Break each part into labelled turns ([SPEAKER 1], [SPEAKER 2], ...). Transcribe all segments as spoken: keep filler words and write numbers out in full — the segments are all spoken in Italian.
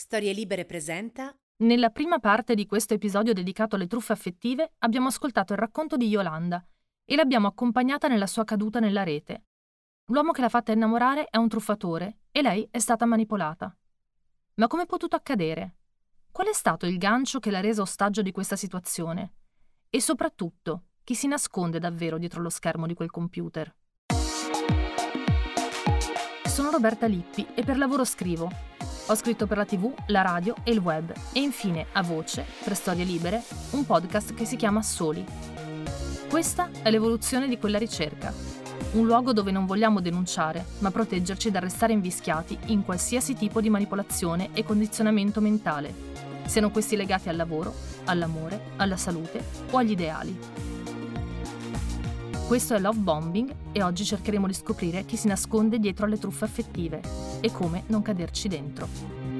[SPEAKER 1] Storie Libere presenta.
[SPEAKER 2] Nella prima parte di questo episodio dedicato alle truffe affettive abbiamo ascoltato il racconto di Yolanda e l'abbiamo accompagnata nella sua caduta nella rete. L'uomo che l'ha fatta innamorare è un truffatore e lei è stata manipolata. Ma come è potuto accadere? Qual è stato il gancio che l'ha resa ostaggio di questa situazione? E soprattutto, chi si nasconde davvero dietro lo schermo di quel computer? Sono Roberta Lippi e per lavoro scrivo. Ho scritto per la tivù, la radio e il web e infine a voce, per Storie Libere, un podcast che si chiama Soli. Questa è l'evoluzione di quella ricerca. Un luogo dove non vogliamo denunciare, ma proteggerci dal restare invischiati in qualsiasi tipo di manipolazione e condizionamento mentale, siano questi legati al lavoro, all'amore, alla salute o agli ideali. Questo è Love Bombing e oggi cercheremo di scoprire chi si nasconde dietro alle truffe affettive e come non caderci dentro.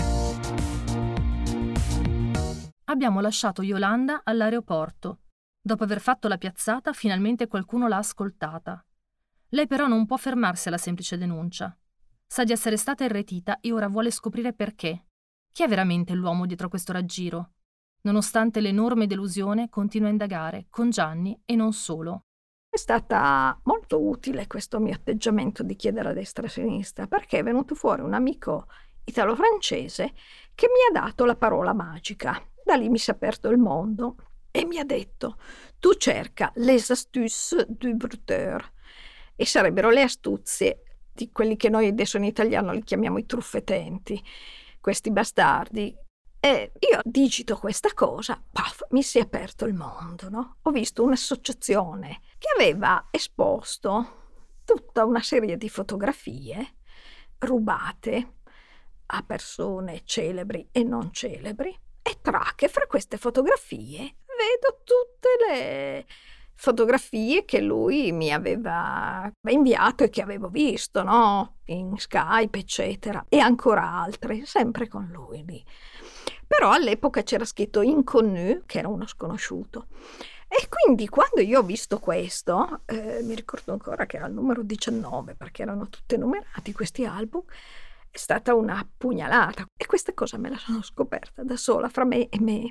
[SPEAKER 2] Abbiamo lasciato Yolanda all'aeroporto. Dopo aver fatto la piazzata, finalmente qualcuno l'ha ascoltata. Lei però non può fermarsi alla semplice denuncia. Sa di essere stata irretita e ora vuole scoprire perché. Chi è veramente l'uomo dietro questo raggiro? Nonostante l'enorme delusione, continua a indagare, con Gianni e non solo.
[SPEAKER 3] È stata molto utile questo mio atteggiamento di chiedere a destra e a sinistra, perché è venuto fuori un amico italo-francese che mi ha dato la parola magica. Da lì mi si è aperto il mondo e mi ha detto: tu cerca les astuces du bruteur, e sarebbero le astuzie di quelli che noi adesso in italiano li chiamiamo i truffetenti, questi bastardi. E io digito questa cosa, paf, mi si è aperto il mondo, no? Ho visto un'associazione che aveva esposto tutta una serie di fotografie rubate a persone celebri e non celebri, e tra che fra queste fotografie vedo tutte le fotografie che lui mi aveva inviato e che avevo visto, no? In Skype, eccetera, e ancora altre, sempre con lui lì. Però all'epoca c'era scritto inconnu, che era uno sconosciuto. E quindi quando io ho visto questo, eh, mi ricordo ancora che era il numero diciannove, perché erano tutti numerati questi album, è stata una pugnalata. E questa cosa me la sono scoperta da sola, fra me e me.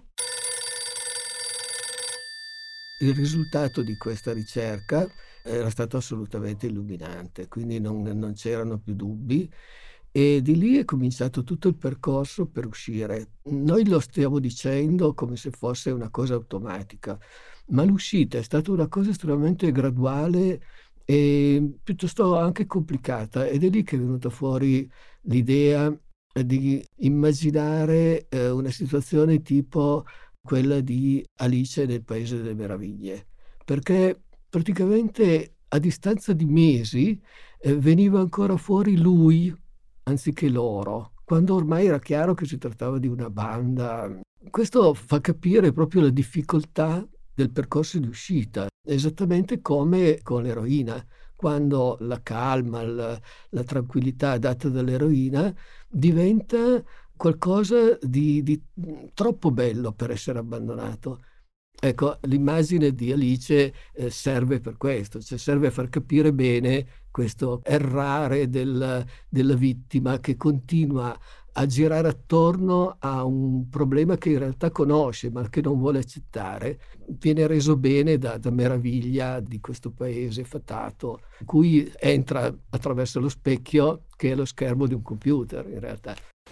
[SPEAKER 4] Il risultato di questa ricerca era stato assolutamente illuminante, quindi non, non c'erano più dubbi. E di lì è cominciato tutto il percorso per uscire. Noi lo stiamo dicendo come se fosse una cosa automatica, ma l'uscita è stata una cosa estremamente graduale e piuttosto anche complicata, ed è lì che è venuta fuori l'idea di immaginare eh, una situazione tipo quella di Alice nel Paese delle Meraviglie, perché praticamente a distanza di mesi eh, veniva ancora fuori lui anziché loro, quando ormai era chiaro che si trattava di una banda. Questo fa capire proprio la difficoltà del percorso di uscita, esattamente come con l'eroina. Quando la calma, la, la tranquillità data dall'eroina diventa qualcosa di, di troppo bello per essere abbandonato. Ecco, l'immagine di Alice eh, serve per questo, cioè serve a far capire bene questo errare del, della vittima che continua a girare attorno a un problema che in realtà conosce ma che non vuole accettare. Viene reso bene da, da meraviglia di questo paese fatato, in cui entra attraverso lo specchio che è lo schermo di un computer in realtà.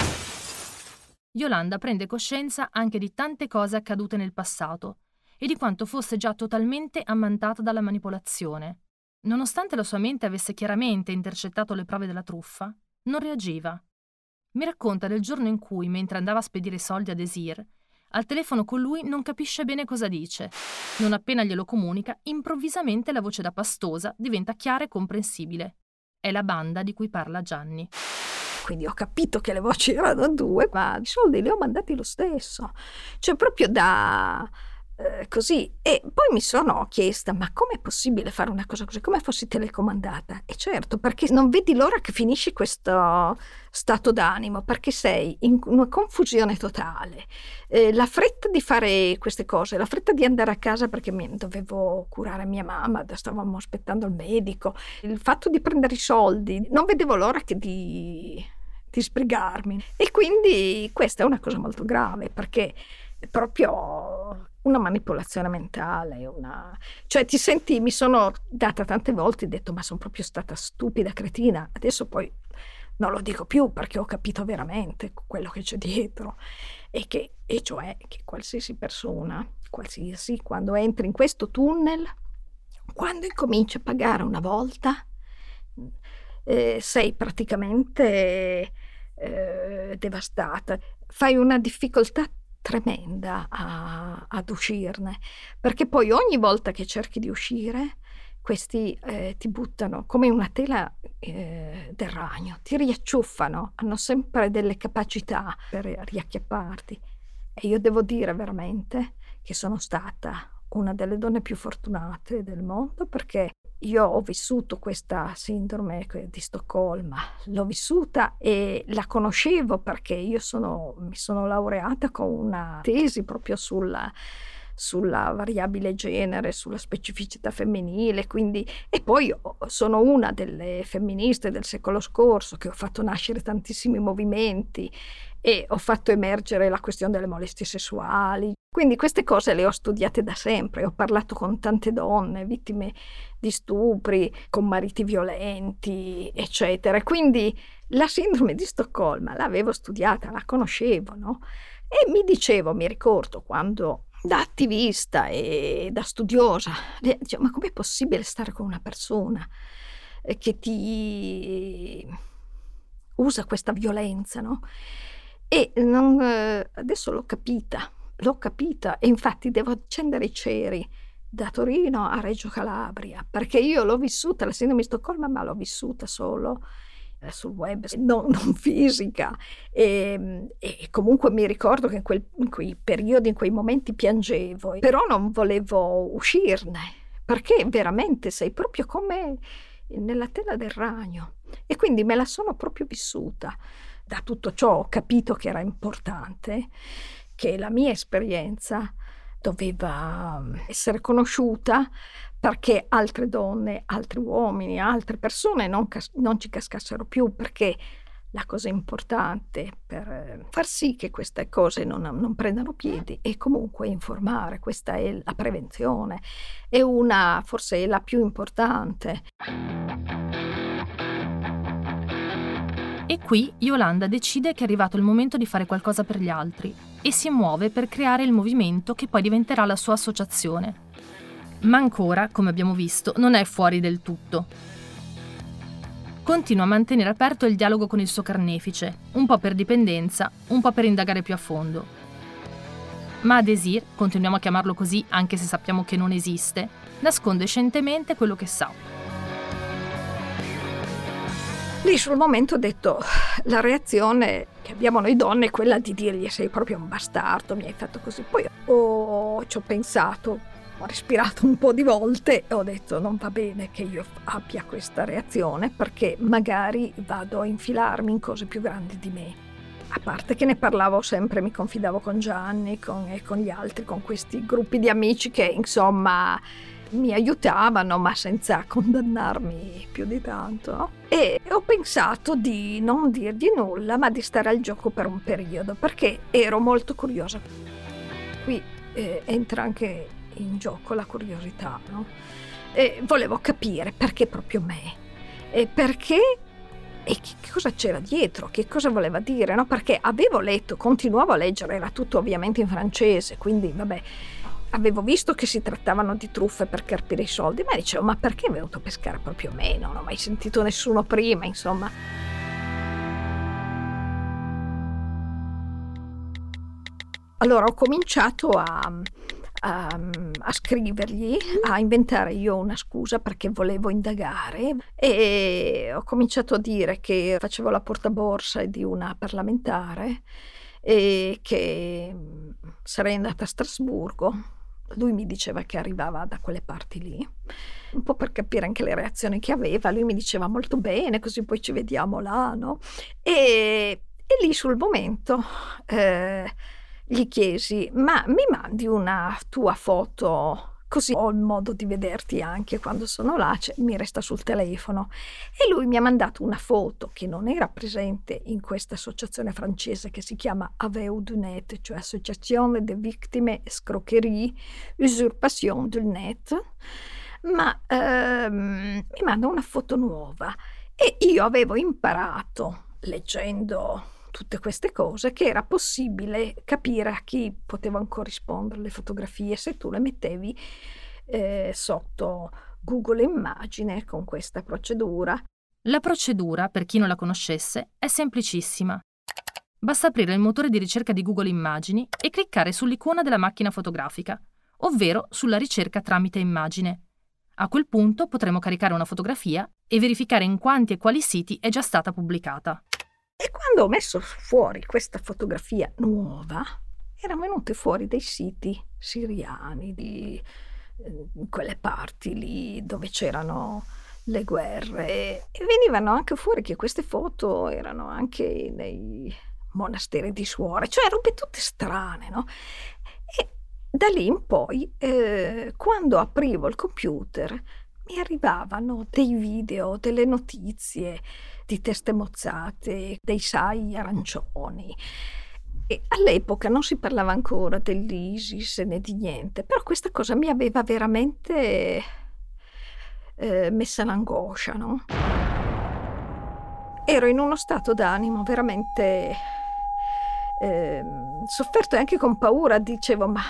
[SPEAKER 2] Yolanda prende coscienza anche di tante cose accadute nel passato e di quanto fosse già totalmente ammantata dalla manipolazione. Nonostante la sua mente avesse chiaramente intercettato le prove della truffa, non reagiva. Mi racconta del giorno in cui, mentre andava a spedire soldi a Desir, al telefono con lui non capisce bene cosa dice. Non appena glielo comunica, improvvisamente la voce da pastosa diventa chiara e comprensibile. È la banda di cui parla Gianni.
[SPEAKER 3] Quindi ho capito che le voci erano due, ma i soldi li ho mandati lo stesso. Cioè proprio da... Eh, così. E poi mi sono chiesta: ma com'è possibile fare una cosa così, come fossi telecomandata? E certo, perché non vedi l'ora che finisci questo stato d'animo, perché sei in una confusione totale, eh, la fretta di fare queste cose, la fretta di andare a casa perché mi, dovevo curare mia mamma, stavamo aspettando il medico, il fatto di prendere i soldi, non vedevo l'ora che di di sbrigarmi. E quindi questa è una cosa molto grave, perché è proprio una manipolazione mentale, una... cioè ti senti, mi sono data tante volte, ho detto ma sono proprio stata stupida, cretina, adesso poi non lo dico più perché ho capito veramente quello che c'è dietro, e che e cioè che qualsiasi persona, qualsiasi, quando entri in questo tunnel, quando incominci a pagare una volta, eh, sei praticamente eh, devastata, fai una difficoltà tremenda a, ad uscirne, perché poi ogni volta che cerchi di uscire questi eh, ti buttano come una tela eh, del ragno, ti riacciuffano, hanno sempre delle capacità per riacchiapparti. E io devo dire veramente che sono stata una delle donne più fortunate del mondo, perché io ho vissuto questa sindrome di Stoccolma, l'ho vissuta e la conoscevo perché io sono, mi sono laureata con una tesi proprio sulla, sulla variabile genere, sulla specificità femminile, quindi, e poi sono una delle femministe del secolo scorso che ho fatto nascere tantissimi movimenti e ho fatto emergere la questione delle molestie sessuali. Quindi queste cose le ho studiate da sempre, ho parlato con tante donne vittime di stupri, con mariti violenti, eccetera. Quindi la sindrome di Stoccolma l'avevo studiata, la conoscevo, no? E mi dicevo, mi ricordo quando da attivista e da studiosa, dicevo, ma com'è possibile stare con una persona che ti usa questa violenza, no? E non, adesso l'ho capita, l'ho capita e infatti devo accendere i ceri da Torino a Reggio Calabria, perché io l'ho vissuta, la sindrome di Stoccolma, ma l'ho vissuta solo eh, sul web, non, non fisica. E, e comunque mi ricordo che in, quel, in quei periodi, in quei momenti piangevo, però non volevo uscirne, perché veramente sei proprio come nella tela del ragno. E quindi me la sono proprio vissuta. Da tutto ciò ho capito che era importante, che la mia esperienza doveva essere conosciuta perché altre donne, altri uomini, altre persone non, cas- non ci cascassero più, perché la cosa importante per far sì che queste cose non, non prendano piedi è comunque informare. Questa è la prevenzione, è una, forse è la più importante.
[SPEAKER 2] E qui Yolanda decide che è arrivato il momento di fare qualcosa per gli altri e si muove per creare il movimento che poi diventerà la sua associazione. Ma ancora, come abbiamo visto, non è fuori del tutto. Continua a mantenere aperto il dialogo con il suo carnefice, un po' per dipendenza, un po' per indagare più a fondo. Ma Désir, continuiamo a chiamarlo così anche se sappiamo che non esiste, nasconde scientemente quello che sa.
[SPEAKER 3] Lì sul momento ho detto, la reazione che abbiamo noi donne è quella di dirgli sei proprio un bastardo, mi hai fatto così. Poi ho, ci ho pensato, ho respirato un po' di volte e ho detto non va bene che io abbia questa reazione, perché magari vado a infilarmi in cose più grandi di me. A parte che ne parlavo sempre, mi confidavo con Gianni con, e con gli altri, con questi gruppi di amici che insomma mi aiutavano, ma senza condannarmi più di tanto, no? E ho pensato di non dirgli nulla, ma di stare al gioco per un periodo, perché ero molto curiosa. Qui eh, entra anche in gioco la curiosità, no? E volevo capire perché proprio me, e perché e che cosa c'era dietro, che cosa voleva dire, no? Perché avevo letto, continuavo a leggere, era tutto ovviamente in francese, quindi vabbè, avevo visto che si trattavano di truffe per carpire i soldi, ma dicevo, ma perché è venuto a pescare proprio me? Non ho mai sentito nessuno prima, insomma. Allora ho cominciato a, a, a scrivergli, a inventare io una scusa perché volevo indagare, e ho cominciato a dire che facevo la portaborsa di una parlamentare e che sarei andata a Strasburgo. Lui mi diceva che arrivava da quelle parti lì, un po' per capire anche le reazioni che aveva. Lui mi diceva molto bene, così poi ci vediamo là, no? E, e lì sul momento eh, gli chiesi, ma mi mandi una tua foto così ho il modo di vederti anche quando sono là, cioè, mi resta sul telefono. E lui mi ha mandato una foto che non era presente in questa associazione francese che si chiama A V E U du Net, cioè Associazione des Victimes Escroquerie Usurpation du Net, ma ehm, mi manda una foto nuova e io avevo imparato, leggendo tutte queste cose, che era possibile capire a chi potevano corrispondere le fotografie se tu le mettevi eh, sotto Google Immagine con questa procedura.
[SPEAKER 2] La procedura, per chi non la conoscesse, è semplicissima. Basta aprire il motore di ricerca di Google Immagini e cliccare sull'icona della macchina fotografica, ovvero sulla ricerca tramite immagine. A quel punto potremo caricare una fotografia e verificare in quanti e quali siti è già stata pubblicata.
[SPEAKER 3] E quando ho messo fuori questa fotografia nuova, erano venuti fuori dei siti siriani, di eh, quelle parti lì dove c'erano le guerre, e venivano anche fuori che queste foto erano anche nei monasteri di suore, cioè robe tutte strane, no? E da lì in poi, eh, quando aprivo il computer, mi arrivavano dei video, delle notizie di teste mozzate, dei sai arancioni. E all'epoca non si parlava ancora dell'ISIS né di niente, però questa cosa mi aveva veramente eh, messa l'angoscia, no? Ero in uno stato d'animo veramente eh, sofferto e anche con paura. Dicevo, ma...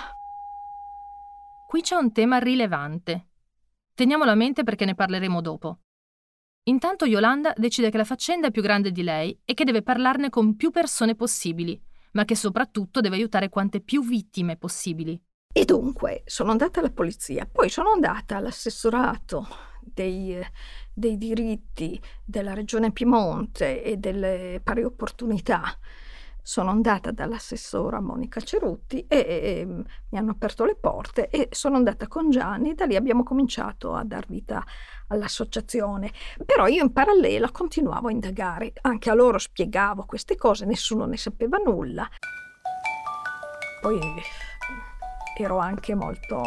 [SPEAKER 2] Qui c'è un tema rilevante. Teniamolo a mente perché ne parleremo dopo. Intanto Yolanda decide che la faccenda è più grande di lei e che deve parlarne con più persone possibili, ma che soprattutto deve aiutare quante più vittime possibili.
[SPEAKER 3] E dunque sono andata alla polizia, poi sono andata all'assessorato dei, dei diritti della Regione Piemonte e delle pari opportunità. Sono andata dall'assessora Monica Cerutti e, e mi hanno aperto le porte e sono andata con Gianni. Da lì abbiamo cominciato a dar vita all'associazione. Però io in parallelo continuavo a indagare, anche a loro spiegavo queste cose, nessuno ne sapeva nulla. Poi ero anche molto,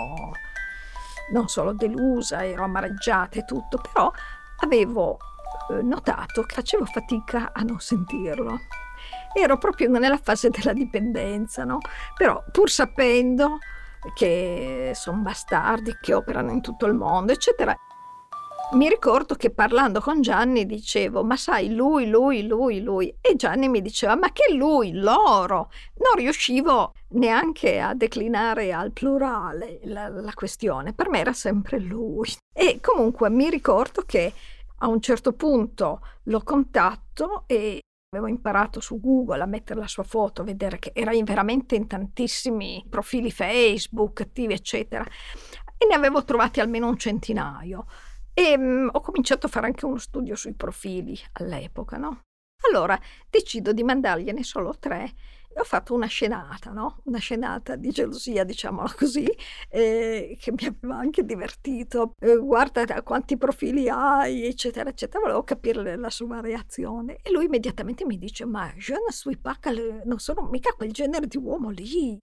[SPEAKER 3] non solo delusa, ero amareggiata e tutto, però avevo notato che facevo fatica a non sentirlo. Ero proprio nella fase della dipendenza, no? Però pur sapendo che sono bastardi, che operano in tutto il mondo, eccetera, mi ricordo che parlando con Gianni dicevo, ma sai, lui, lui, lui, lui, e Gianni mi diceva, ma che lui, loro? Non riuscivo neanche a declinare al plurale la, la questione, per me era sempre lui. E comunque mi ricordo che a un certo punto lo contatto e avevo imparato su Google a mettere la sua foto, a vedere che era in veramente in tantissimi profili Facebook attivi, eccetera, e ne avevo trovati almeno un centinaio. E um, ho cominciato a fare anche uno studio sui profili all'epoca, no? Allora decido di mandargliene solo tre. Ho fatto una scenata, no? Una scenata di gelosia, diciamola così, eh, che mi aveva anche divertito. Eh, guarda quanti profili hai, eccetera, eccetera. Volevo capire la sua reazione. E lui immediatamente mi dice, ma je ne suis pas, non sono mica quel genere di uomo lì.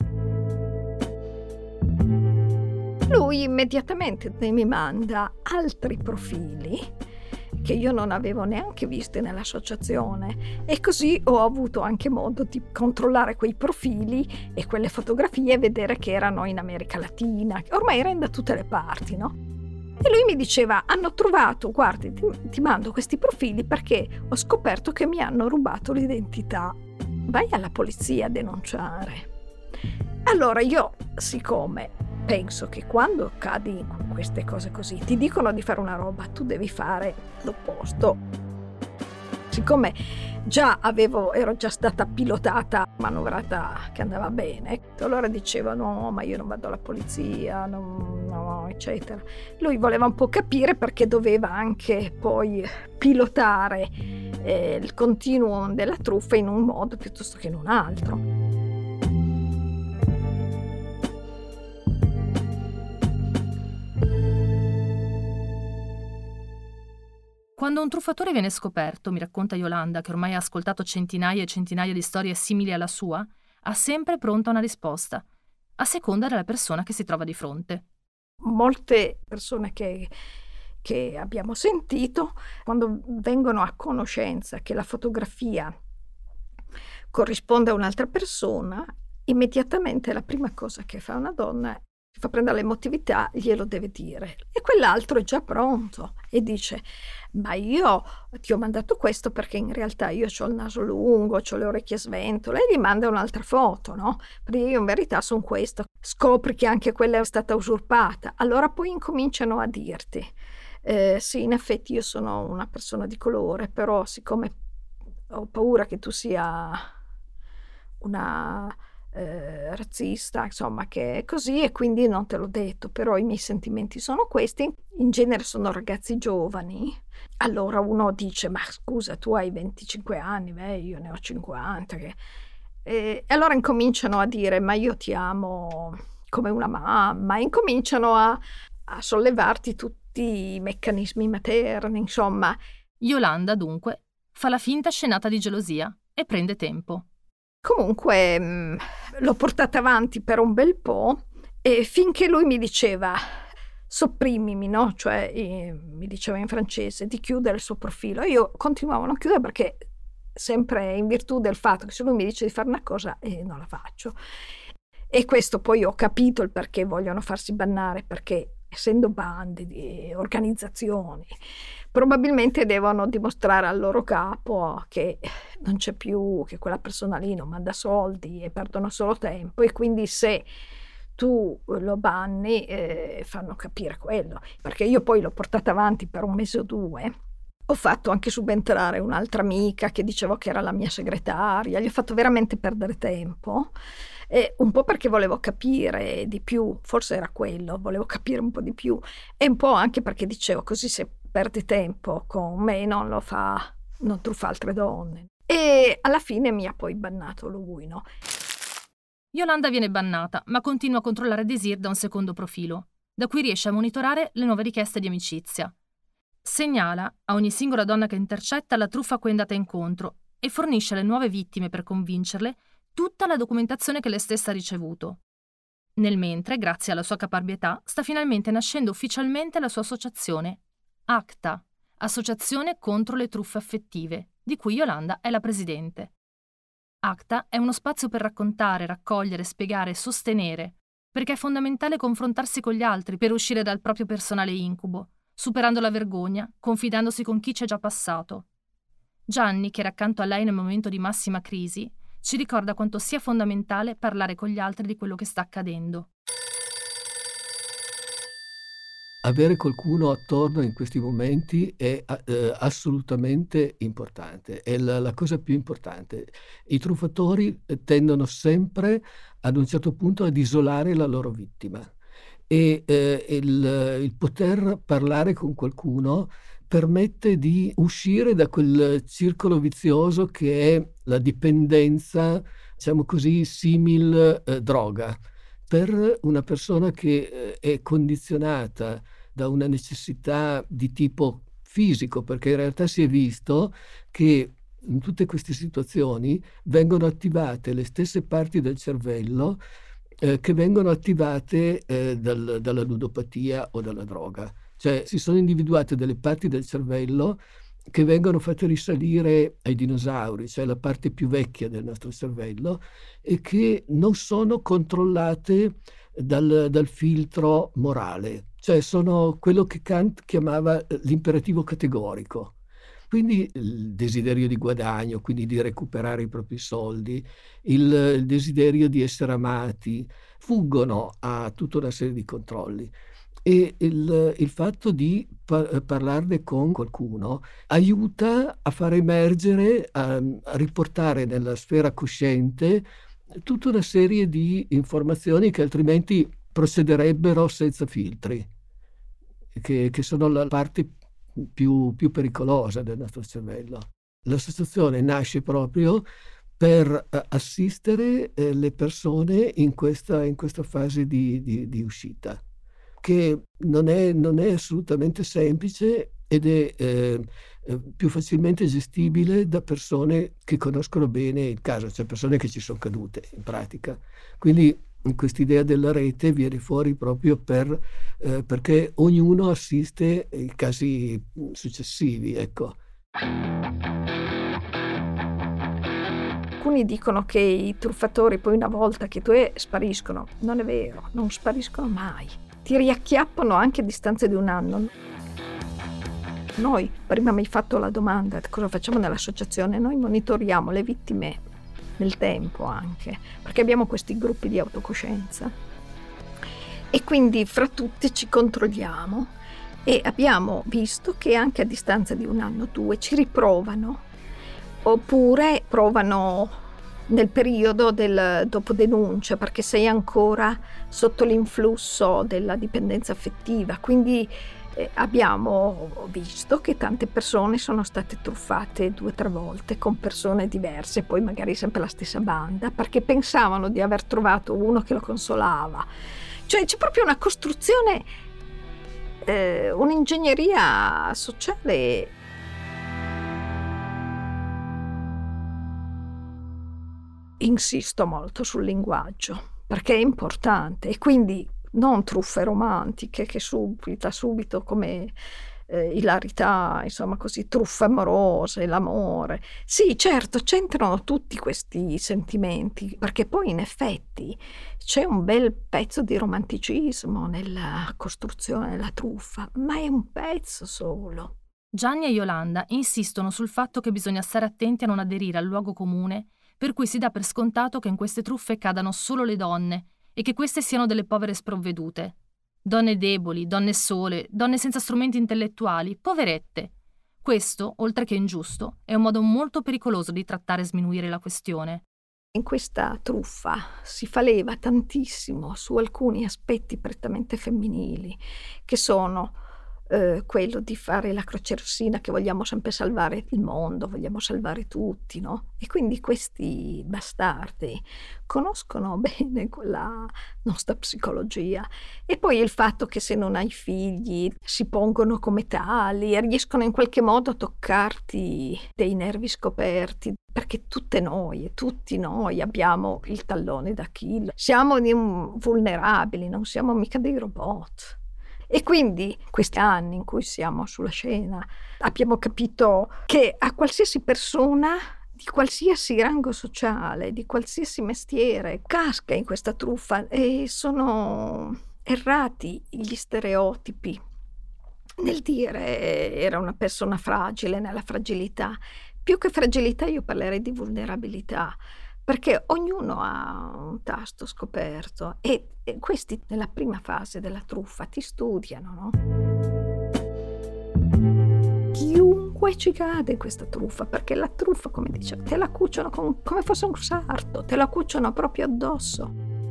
[SPEAKER 3] Lui immediatamente mi manda altri profili che io non avevo neanche viste nell'associazione, e così ho avuto anche modo di controllare quei profili e quelle fotografie e vedere che erano in America Latina, che ormai erano da tutte le parti, no? E lui mi diceva, hanno trovato, guardi, ti, ti mando questi profili perché ho scoperto che mi hanno rubato l'identità, vai alla polizia a denunciare. Allora io, siccome penso che quando cadi in queste cose così, ti dicono di fare una roba, tu devi fare l'opposto. Siccome già avevo, ero già stata pilotata, manovrata che andava bene, allora dicevo no, ma io non vado alla polizia, non, no, eccetera. Lui voleva un po' capire perché doveva anche poi pilotare eh, il continuum della truffa in un modo piuttosto che in un altro.
[SPEAKER 2] Quando un truffatore viene scoperto, mi racconta Yolanda, che ormai ha ascoltato centinaia e centinaia di storie simili alla sua, ha sempre pronta una risposta, a seconda della persona che si trova di fronte.
[SPEAKER 3] Molte persone che, che abbiamo sentito, quando vengono a conoscenza che la fotografia corrisponde a un'altra persona, immediatamente la prima cosa che fa una donna, si fa prendere l'emotività, glielo deve dire. E quell'altro è già pronto e dice: ma io ti ho mandato questo perché in realtà io ho il naso lungo, ho le orecchie a sventole, e gli manda un'altra foto, no? Perché io in verità sono questo. Scopri che anche quella è stata usurpata. Allora poi incominciano a dirti: eh, sì, in effetti io sono una persona di colore, però siccome ho paura che tu sia una eh, razzista, insomma, che è così, e quindi non te l'ho detto, però i miei sentimenti sono questi. In genere sono ragazzi giovani. Allora uno dice: ma scusa, tu hai venticinque anni, beh, io ne ho cinquanta. Che... E allora incominciano a dire: ma io ti amo come una mamma, e incominciano a, a sollevarti tutti i meccanismi materni, insomma.
[SPEAKER 2] Yolanda, dunque, fa la finta scenata di gelosia e prende tempo.
[SPEAKER 3] Comunque mh, l'ho portata avanti per un bel po', e finché lui mi diceva: sopprimimi, no? Cioè eh, mi diceva in francese di chiudere il suo profilo. Io continuavo a non chiudere, perché sempre in virtù del fatto che se lui mi dice di fare una cosa eh, non la faccio. E questo poi ho capito il perché vogliono farsi bannare, perché essendo bande di organizzazioni probabilmente devono dimostrare al loro capo che non c'è più, che quella persona lì non manda soldi e perdono solo tempo, e quindi se tu lo banni eh, fanno capire quello. Perché io poi l'ho portata avanti per un mese o due, ho fatto anche subentrare un'altra amica che dicevo che era la mia segretaria, gli ho fatto veramente perdere tempo, eh, un po' perché volevo capire di più, forse era quello, volevo capire un po' di più, e un po' anche perché dicevo: così se perde tempo con me non lo fa, non truffa altre donne. E alla fine mi ha poi bannato lui, no?
[SPEAKER 2] Yolanda viene bannata, ma continua a controllare Désir da un secondo profilo, da cui riesce a monitorare le nuove richieste di amicizia. Segnala a ogni singola donna che intercetta la truffa a cui è andata incontro e fornisce alle nuove vittime, per convincerle, tutta la documentazione che lei stessa ha ricevuto. Nel mentre, grazie alla sua caparbietà, sta finalmente nascendo ufficialmente la sua associazione, ACTA, Associazione contro le truffe affettive, di cui Yolanda è la presidente. ACTA è uno spazio per raccontare, raccogliere, spiegare e sostenere, perché è fondamentale confrontarsi con gli altri per uscire dal proprio personale incubo, superando la vergogna, confidandosi con chi c'è già passato. Gianni, che era accanto a lei nel momento di massima crisi, ci ricorda quanto sia fondamentale parlare con gli altri di quello che sta accadendo.
[SPEAKER 4] Avere qualcuno attorno in questi momenti è eh, assolutamente importante, è la, la cosa più importante. I truffatori tendono sempre ad un certo punto ad isolare la loro vittima, e eh, il, il poter parlare con qualcuno permette di uscire da quel circolo vizioso che è la dipendenza, diciamo così, simil eh, droga. Per una persona che eh, è condizionata da una necessità di tipo fisico, perché in realtà si è visto che in tutte queste situazioni vengono attivate le stesse parti del cervello eh, che vengono attivate eh, dal, dalla ludopatia o dalla droga. Cioè si sono individuate delle parti del cervello che vengono fatte risalire ai dinosauri, cioè la parte più vecchia del nostro cervello, e che non sono controllate dal, dal filtro morale, cioè sono quello che Kant chiamava l'imperativo categorico. Quindi il desiderio di guadagno, quindi di recuperare i propri soldi, il, il desiderio di essere amati, fuggono a tutta una serie di controlli. E il, il fatto di par- parlarne con qualcuno aiuta a far emergere, a, a riportare nella sfera cosciente tutta una serie di informazioni che altrimenti procederebbero senza filtri, che, che sono la parte più, più pericolosa del nostro cervello. L'associazione nasce proprio per assistere eh, le persone in questa, in questa fase di, di, di uscita, che non è, non è assolutamente semplice ed è eh, più facilmente gestibile da persone che conoscono bene il caso, cioè persone che ci sono cadute in pratica. Quindi quest'idea della rete viene fuori proprio per, eh, perché ognuno assiste ai casi successivi, ecco.
[SPEAKER 3] Alcuni dicono che i truffatori poi una volta che tu è, spariscono. Non è vero, non spariscono mai. Ti riacchiappano anche a distanza di un anno. Noi, prima mi hai fatto la domanda cosa facciamo nell'associazione, noi monitoriamo le vittime nel tempo anche, perché abbiamo questi gruppi di autocoscienza e quindi fra tutti ci controlliamo e abbiamo visto che anche a distanza di un anno o due ci riprovano oppure provano nel periodo del dopo denuncia perché sei ancora sotto l'influsso della dipendenza affettiva, quindi eh, abbiamo visto che tante persone sono state truffate due o tre volte con persone diverse, poi magari sempre la stessa banda, perché pensavano di aver trovato uno che lo consolava. Cioè c'è proprio una costruzione, eh, un'ingegneria sociale. Insisto molto sul linguaggio perché è importante e quindi non truffe romantiche che subita subito come eh, ilarità, insomma così, truffe amorose, l'amore. Sì, certo, c'entrano tutti questi sentimenti perché poi in effetti c'è un bel pezzo di romanticismo nella costruzione della truffa, ma è un pezzo solo.
[SPEAKER 2] Gianni e Yolanda insistono sul fatto che bisogna stare attenti a non aderire al luogo comune per cui si dà per scontato che in queste truffe cadano solo le donne e che queste siano delle povere sprovvedute. Donne deboli, donne sole, donne senza strumenti intellettuali, poverette. Questo, oltre che ingiusto, è un modo molto pericoloso di trattare e sminuire la questione.
[SPEAKER 3] In questa truffa si fa leva tantissimo su alcuni aspetti prettamente femminili, che sono eh, quello di fare la croce rossina, che vogliamo sempre salvare il mondo, vogliamo salvare tutti, no? E quindi questi bastardi conoscono bene quella nostra psicologia. E poi il fatto che se non hai figli si pongono come tali e riescono in qualche modo a toccarti dei nervi scoperti, perché tutte noi, tutti noi abbiamo il tallone d'Achille. Siamo vulnerabili, non siamo mica dei robot. E quindi questi anni in cui siamo sulla scena abbiamo capito che a qualsiasi persona di qualsiasi rango sociale, di qualsiasi mestiere, casca in questa truffa e sono errati gli stereotipi nel dire era una persona fragile, nella fragilità. Più che fragilità io parlerei di vulnerabilità, perché ognuno ha un tasto scoperto e, e questi nella prima fase della truffa ti studiano, no? Chiunque ci cade in questa truffa, perché la truffa, come dicevo, te la cuciono con, come fosse un sarto, te la cuciono proprio addosso.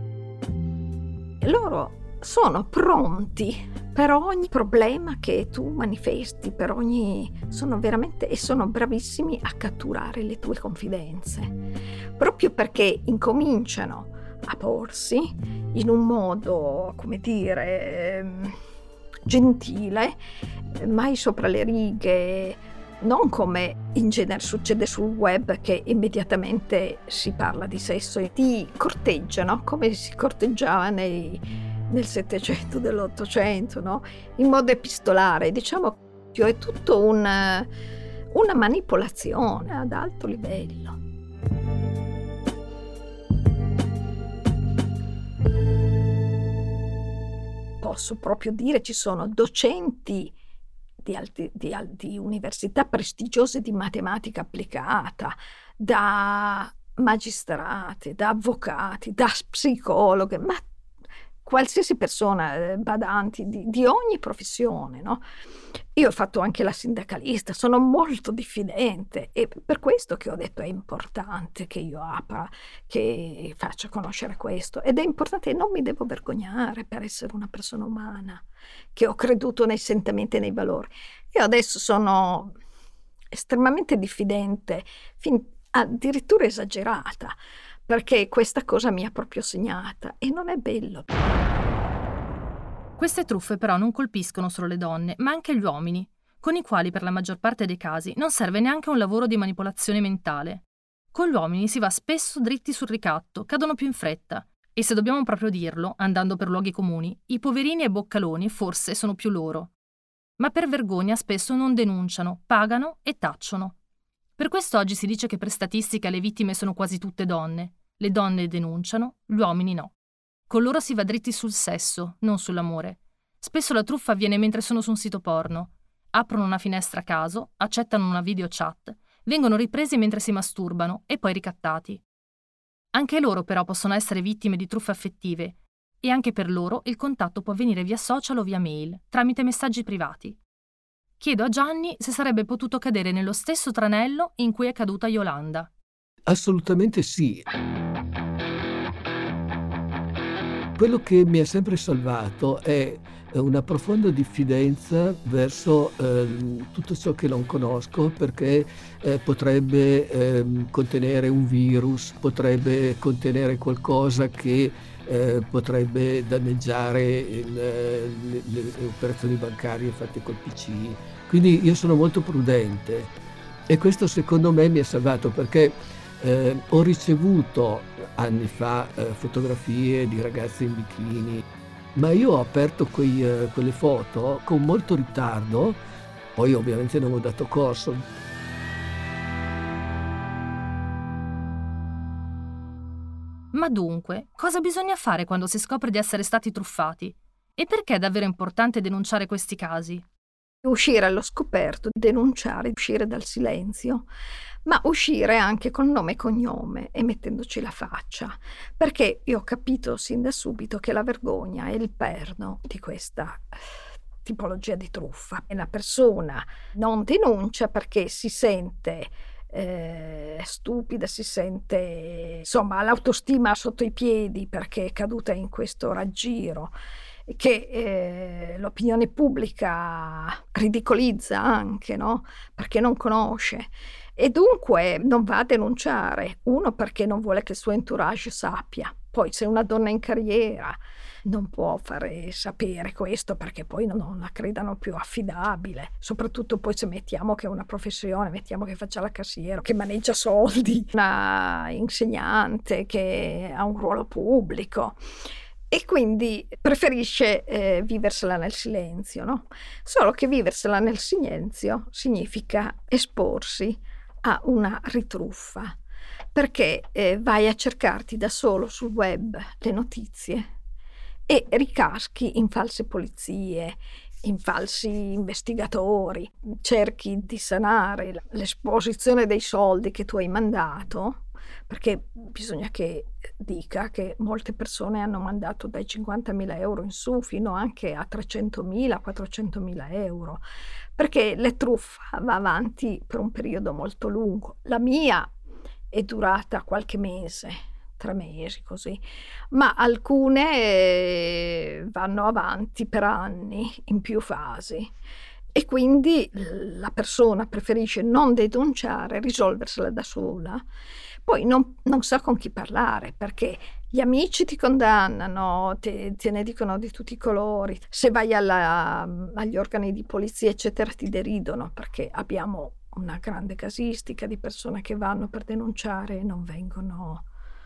[SPEAKER 3] E loro sono pronti per ogni problema che tu manifesti, per ogni... sono veramente e sono bravissimi a catturare le tue confidenze, proprio perché incominciano a porsi in un modo, come dire, gentile, mai sopra le righe, non come in genere succede sul web che immediatamente si parla di sesso e ti corteggiano come si corteggiava nei nel Settecento, dell'Ottocento, no? In modo epistolare, diciamo che è tutto un, una manipolazione ad alto livello. Posso proprio dire, ci sono docenti di, alti, di, di università prestigiose di matematica applicata, da magistrati, da avvocati, da psicologhe, ma qualsiasi persona, badanti di, di ogni professione, no? Io ho fatto anche la sindacalista, sono molto diffidente e per questo che ho detto è importante che io apra, che faccia conoscere questo ed è importante e non mi devo vergognare per essere una persona umana, che ho creduto nei sentimenti e nei valori. Io adesso sono estremamente diffidente, fin, addirittura esagerata, perché questa cosa mi ha proprio segnata e non è bello.
[SPEAKER 2] Queste truffe però non colpiscono solo le donne, ma anche gli uomini, con i quali per la maggior parte dei casi non serve neanche un lavoro di manipolazione mentale. Con gli uomini si va spesso dritti sul ricatto, cadono più in fretta. E se dobbiamo proprio dirlo, andando per luoghi comuni, i poverini e boccaloni forse sono più loro. Ma per vergogna spesso non denunciano, pagano e tacciono. Per questo oggi si dice che per statistica le vittime sono quasi tutte donne. Le donne denunciano, gli uomini no. Con loro si va dritti sul sesso, non sull'amore. Spesso la truffa avviene mentre sono su un sito porno. Aprono una finestra a caso, accettano una video chat, vengono ripresi mentre si masturbano e poi ricattati. Anche loro però possono essere vittime di truffe affettive e anche per loro il contatto può avvenire via social o via mail, tramite messaggi privati. Chiedo a Gianni se sarebbe potuto cadere nello stesso tranello in cui è caduta Yolanda.
[SPEAKER 4] Assolutamente sì. Quello che mi ha sempre salvato è una profonda diffidenza verso eh, tutto ciò che non conosco, perché eh, potrebbe eh, contenere un virus, potrebbe contenere qualcosa che eh, potrebbe danneggiare il, le, le, le operazioni bancarie fatte col P C. Quindi io sono molto prudente e questo secondo me mi ha salvato, perché eh, ho ricevuto anni fa eh, fotografie di ragazze in bikini, ma io ho aperto quei, eh, quelle foto con molto ritardo, poi ovviamente non ho dato corso.
[SPEAKER 2] Ma dunque, cosa bisogna fare quando si scopre di essere stati truffati? E perché è davvero importante denunciare questi casi?
[SPEAKER 3] Uscire allo scoperto, denunciare, uscire dal silenzio, ma uscire anche con nome e cognome e mettendoci la faccia, perché io ho capito sin da subito che la vergogna è il perno di questa tipologia di truffa. E la persona non denuncia perché si sente eh, stupida, si sente, insomma, ha l'autostima sotto i piedi perché è caduta in questo raggiro che eh, l'opinione pubblica ridicolizza anche, no? Perché non conosce e dunque non va a denunciare. Uno, perché non vuole che il suo entourage sappia. Poi se una donna in carriera non può fare sapere questo perché poi non, non la credano più affidabile, soprattutto poi se mettiamo che è una professione, mettiamo che faccia la cassiera, che maneggia soldi, una insegnante che ha un ruolo pubblico. E quindi preferisce eh, viversela nel silenzio, no? Solo che viversela nel silenzio significa esporsi a una ritruffa, perché eh, vai a cercarti da solo sul web le notizie e ricaschi in false polizie, in falsi investigatori, cerchi di sanare l'esposizione dei soldi che tu hai mandato, perché bisogna che dica che molte persone hanno mandato dai cinquantamila euro in su fino anche a trecentomila, quattrocentomila euro, perché la truffa va avanti per un periodo molto lungo. La mia è durata qualche mese, tre mesi così, ma alcune vanno avanti per anni in più fasi. E quindi la persona preferisce non denunciare, risolversela da sola. Poi non, non sa con chi parlare, perché gli amici ti condannano, te, te ne dicono di tutti i colori. Se vai alla, agli organi di polizia, eccetera, ti deridono, perché abbiamo una grande casistica di persone che vanno per denunciare e non vengono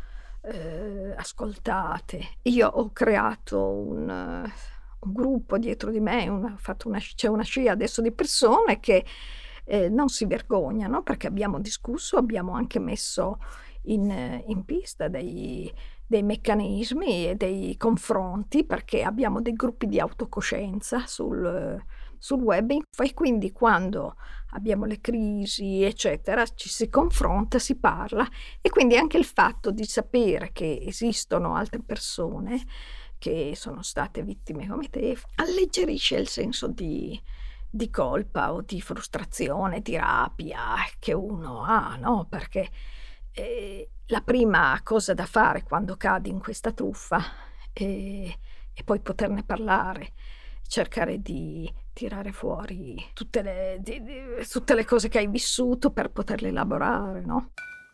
[SPEAKER 3] eh, ascoltate. Io ho creato un... un gruppo dietro di me, una, fatto una, c'è una scia adesso di persone che eh, non si vergognano, perché abbiamo discusso, abbiamo anche messo in, in pista dei, dei meccanismi e dei confronti, perché abbiamo dei gruppi di autocoscienza sul, sul web, e quindi quando abbiamo le crisi eccetera ci si confronta, si parla, e quindi anche il fatto di sapere che esistono altre persone che sono state vittime come te alleggerisce il senso di, di colpa o di frustrazione, di rabbia che uno ha, no? Perché eh, la prima cosa da fare quando cadi in questa truffa è, è poi poterne parlare, cercare di tirare fuori tutte le, di, di, tutte le cose che hai vissuto per poterle elaborare, no?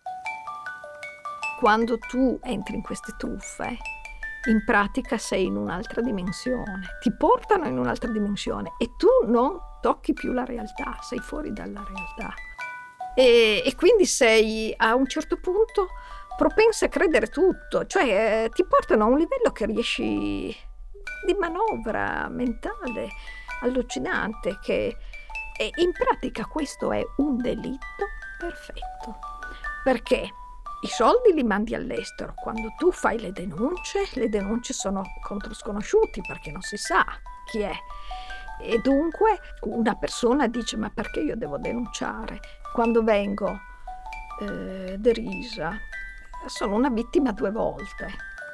[SPEAKER 3] Quando tu entri in queste truffe, in pratica sei in un'altra dimensione, ti portano in un'altra dimensione e tu non tocchi più la realtà, sei fuori dalla realtà. E, e quindi sei, a un certo punto propense a credere tutto, cioè eh, ti portano a un livello che riesci di manovra mentale allucinante, che e in pratica questo è un delitto perfetto, perché i soldi li mandi all'estero, quando tu fai le denunce, le denunce sono contro sconosciuti perché non si sa chi è, e dunque una persona dice: ma perché io devo denunciare quando vengo eh, derisa? Sono una vittima due volte.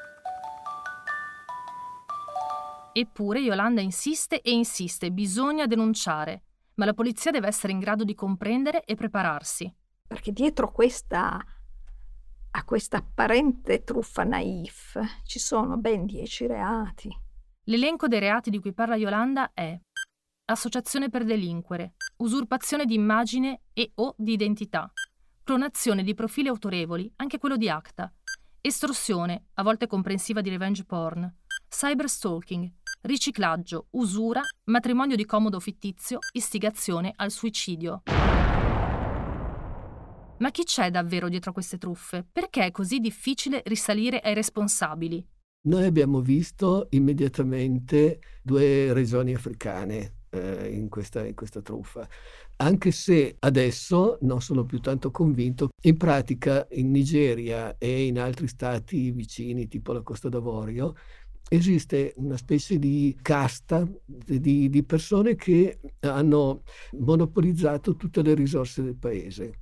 [SPEAKER 2] Eppure Yolanda insiste e insiste, bisogna denunciare, ma la polizia deve essere in grado di comprendere e prepararsi.
[SPEAKER 3] Perché dietro questa, a questa apparente truffa naif ci sono ben dieci reati.
[SPEAKER 2] L'elenco dei reati di cui parla Yolanda è associazione per delinquere, usurpazione di immagine e o di identità, clonazione di profili autorevoli, anche quello di Acta, estorsione, a volte comprensiva di revenge porn, cyberstalking, riciclaggio, usura, matrimonio di comodo fittizio, istigazione al suicidio. Ma chi c'è davvero dietro queste truffe? Perché è così difficile risalire ai responsabili?
[SPEAKER 4] Noi abbiamo visto immediatamente due regioni africane eh, in questa, in questa truffa, anche se adesso non sono più tanto convinto. In pratica in Nigeria e in altri stati vicini, tipo la Costa d'Avorio, esiste una specie di casta di, di persone che hanno monopolizzato tutte le risorse del paese.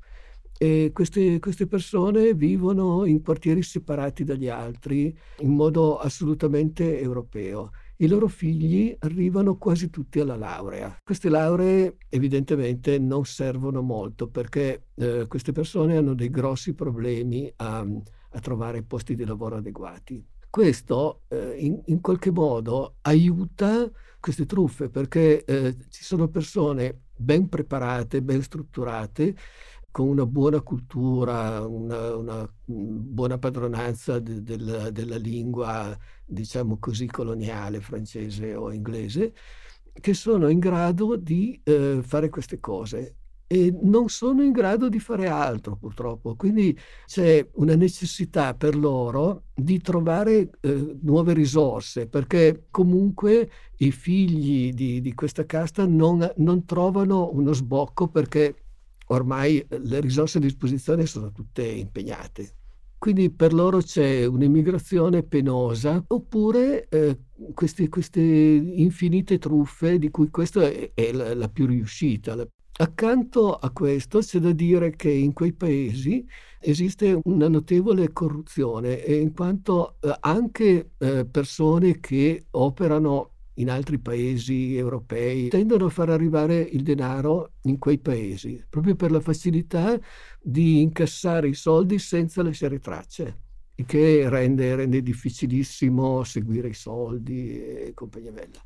[SPEAKER 4] E queste, queste persone vivono in quartieri separati dagli altri in modo assolutamente europeo. I loro figli arrivano quasi tutti alla laurea. Queste lauree evidentemente non servono molto perché eh, queste persone hanno dei grossi problemi a, a trovare posti di lavoro adeguati. Questo eh, in, in qualche modo aiuta queste truffe perché eh, ci sono persone ben preparate, ben strutturate, con una buona cultura, una, una buona padronanza de, del, della lingua, diciamo così, coloniale, francese o inglese, che sono in grado di eh, fare queste cose e non sono in grado di fare altro, purtroppo. Quindi c'è una necessità per loro di trovare eh, nuove risorse, perché comunque i figli di, di questa casta non, non trovano uno sbocco perché ormai le risorse a disposizione sono tutte impegnate. Quindi per loro c'è un'immigrazione penosa, oppure eh, queste, queste infinite truffe, di cui questa è, è la, la più riuscita. Accanto a questo c'è da dire che in quei paesi esiste una notevole corruzione, in quanto eh, anche eh, persone che operano in altri paesi europei tendono a far arrivare il denaro in quei paesi, proprio per la facilità di incassare i soldi senza lasciare tracce, il che rende, rende difficilissimo seguire i soldi e compagnia bella.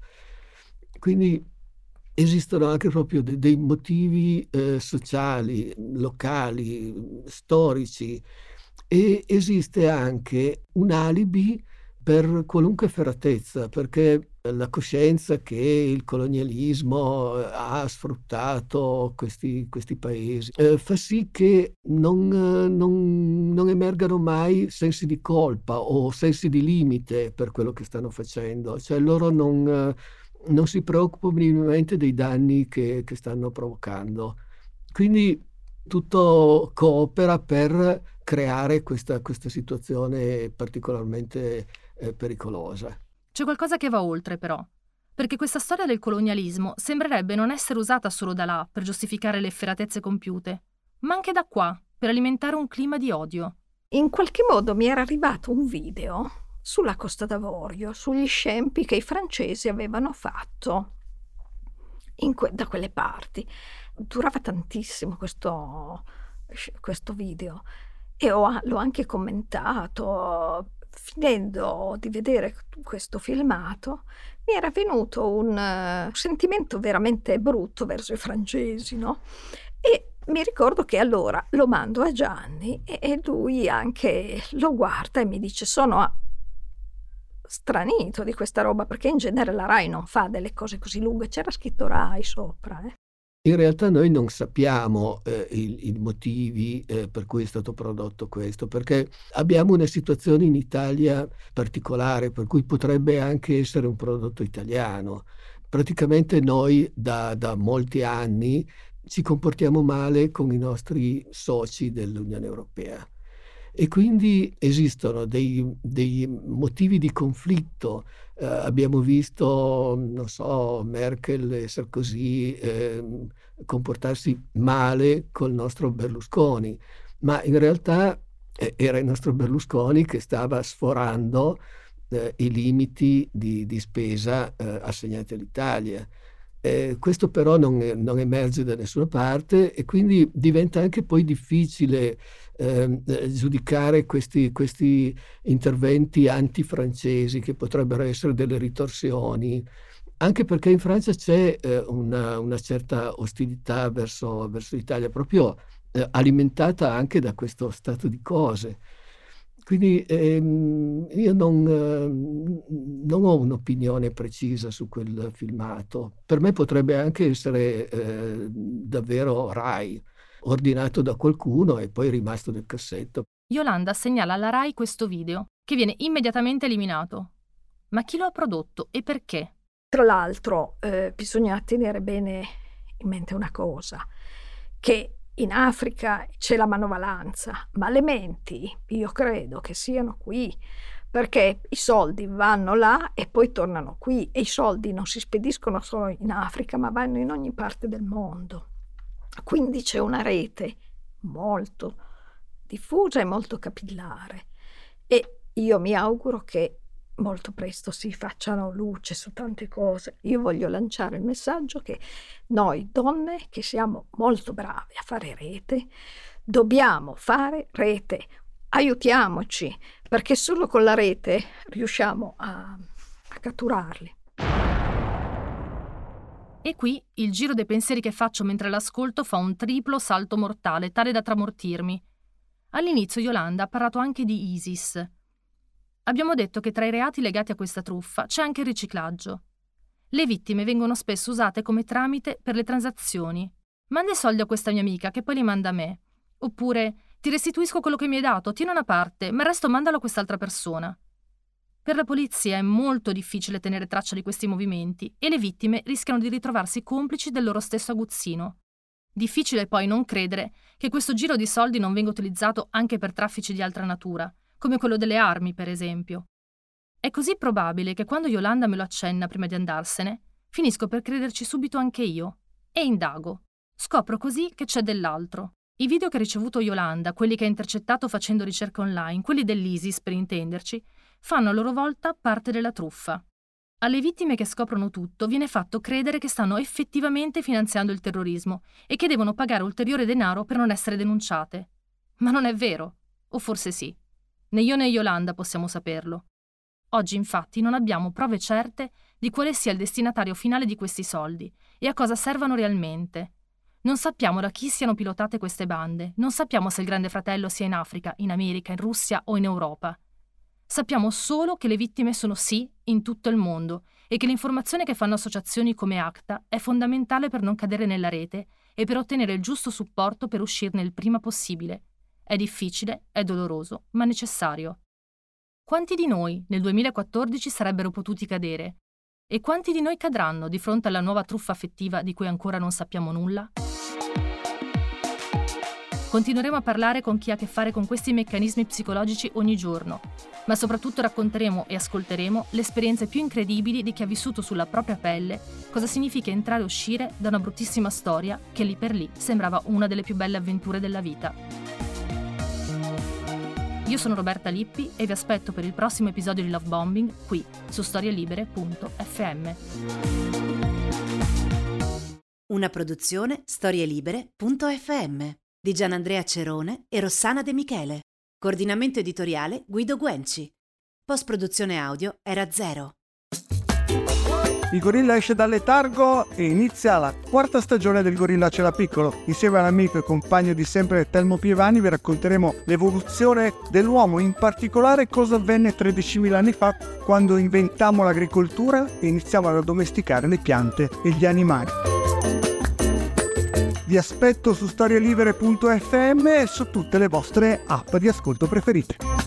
[SPEAKER 4] Quindi esistono anche proprio de- dei motivi eh, sociali, locali, storici, e esiste anche un alibi per qualunque efferatezza, perché la coscienza che il colonialismo ha sfruttato questi, questi paesi eh, fa sì che non, non, non emergano mai sensi di colpa o sensi di limite per quello che stanno facendo, cioè loro non, non si preoccupano minimamente dei danni che, che stanno provocando. Quindi tutto coopera per creare questa, questa situazione particolarmente eh, pericolosa.
[SPEAKER 2] C'è qualcosa che va oltre, però, perché questa storia del colonialismo sembrerebbe non essere usata solo da là per giustificare le efferatezze compiute, ma anche da qua, per alimentare un clima di odio.
[SPEAKER 3] In qualche modo mi era arrivato un video sulla Costa d'Avorio, sugli scempi che i francesi avevano fatto in que- da quelle parti. Durava tantissimo questo, questo video e ho, l'ho anche commentato. Finendo di vedere questo filmato mi era venuto un uh, sentimento veramente brutto verso i francesi, no? E mi ricordo che allora lo mando a Gianni e, e lui anche lo guarda e mi dice: sono stranito di questa roba, perché in genere la Rai non fa delle cose così lunghe. C'era scritto Rai sopra, eh?
[SPEAKER 4] In realtà noi non sappiamo eh, i, i motivi eh, per cui è stato prodotto questo, perché abbiamo una situazione in Italia particolare, per cui potrebbe anche essere un prodotto italiano. Praticamente noi da, da molti anni ci comportiamo male con i nostri soci dell'Unione Europea e quindi esistono dei, dei motivi di conflitto. Eh, abbiamo visto, non so, Merkel e Sarkozy eh, comportarsi male col nostro Berlusconi, ma in realtà eh, era il nostro Berlusconi che stava sforando eh, i limiti di, di spesa eh, assegnati all'Italia. Eh, questo però non, non emerge da nessuna parte e quindi diventa anche poi difficile eh, giudicare questi, questi interventi antifrancesi che potrebbero essere delle ritorsioni, anche perché in Francia c'è eh, una, una certa ostilità verso, verso l'Italia, proprio eh, alimentata anche da questo stato di cose. Quindi ehm, io non, eh, non ho un'opinione precisa su quel filmato. Per me potrebbe anche essere eh, davvero Rai, ordinato da qualcuno e poi rimasto nel cassetto.
[SPEAKER 2] Yolanda segnala alla Rai questo video, che viene immediatamente eliminato. Ma chi lo ha prodotto e perché?
[SPEAKER 3] Tra l'altro eh, bisogna tenere bene in mente una cosa, che in Africa c'è la manovalanza, ma le menti io credo che siano qui, perché i soldi vanno là e poi tornano qui e i soldi non si spediscono solo in Africa, ma vanno in ogni parte del mondo. Quindi c'è una rete molto diffusa e molto capillare e io mi auguro che molto presto si facciano luce su tante cose. Io voglio lanciare il messaggio che noi donne, che siamo molto brave a fare rete, dobbiamo fare rete, aiutiamoci, perché solo con la rete riusciamo a, a catturarli.
[SPEAKER 2] E qui il giro dei pensieri che faccio mentre l'ascolto fa un triplo salto mortale, tale da tramortirmi. All'inizio Yolanda ha parlato anche di ISIS. Abbiamo detto che tra i reati legati a questa truffa c'è anche il riciclaggio. Le vittime vengono spesso usate come tramite per le transazioni. Manda i soldi a questa mia amica che poi li manda a me. Oppure ti restituisco quello che mi hai dato, tieni una parte, ma il resto mandalo a quest'altra persona. Per la polizia è molto difficile tenere traccia di questi movimenti e le vittime rischiano di ritrovarsi complici del loro stesso aguzzino. Difficile poi non credere che questo giro di soldi non venga utilizzato anche per traffici di altra natura, come quello delle armi, per esempio. È così probabile che quando Yolanda me lo accenna prima di andarsene, finisco per crederci subito anche io. E indago. Scopro così che c'è dell'altro. I video che ha ricevuto Yolanda, quelli che ha intercettato facendo ricerca online, quelli dell'ISIS per intenderci, fanno a loro volta parte della truffa. Alle vittime che scoprono tutto viene fatto credere che stanno effettivamente finanziando il terrorismo e che devono pagare ulteriore denaro per non essere denunciate. Ma non è vero. O forse sì. Né io né Yolanda possiamo saperlo. Oggi infatti non abbiamo prove certe di quale sia il destinatario finale di questi soldi e a cosa servano realmente. Non sappiamo da chi siano pilotate queste bande, non sappiamo se il Grande Fratello sia in Africa, in America, in Russia o in Europa. Sappiamo solo che le vittime sono sì in tutto il mondo e che l'informazione che fanno associazioni come ACTA è fondamentale per non cadere nella rete e per ottenere il giusto supporto per uscirne il prima possibile. È difficile, è doloroso, ma necessario. Quanti di noi nel duemilaquattordici sarebbero potuti cadere? E quanti di noi cadranno di fronte alla nuova truffa affettiva di cui ancora non sappiamo nulla? Continueremo a parlare con chi ha a che fare con questi meccanismi psicologici ogni giorno, ma soprattutto racconteremo e ascolteremo le esperienze più incredibili di chi ha vissuto sulla propria pelle cosa significa entrare e uscire da una bruttissima storia che lì per lì sembrava una delle più belle avventure della vita. Io sono Roberta Lippi e vi aspetto per il prossimo episodio di Love Bombing qui su storielibere punto effe emme.
[SPEAKER 1] Una produzione storielibere punto effe emme di Gianandrea Cerone e Rossana De Michele. Coordinamento editoriale Guido Guenci. Post-produzione audio Era Zero.
[SPEAKER 5] Il gorilla esce dal letargo e inizia la quarta stagione del Gorilla Cela Piccolo. Insieme all'amico e compagno di sempre Telmo Pievani vi racconteremo l'evoluzione dell'uomo, in particolare cosa avvenne tredicimila anni fa quando inventammo l'agricoltura e iniziamo ad addomesticare le piante e gli animali. Vi aspetto su storielibere punto effe emme e su tutte le vostre app di ascolto preferite.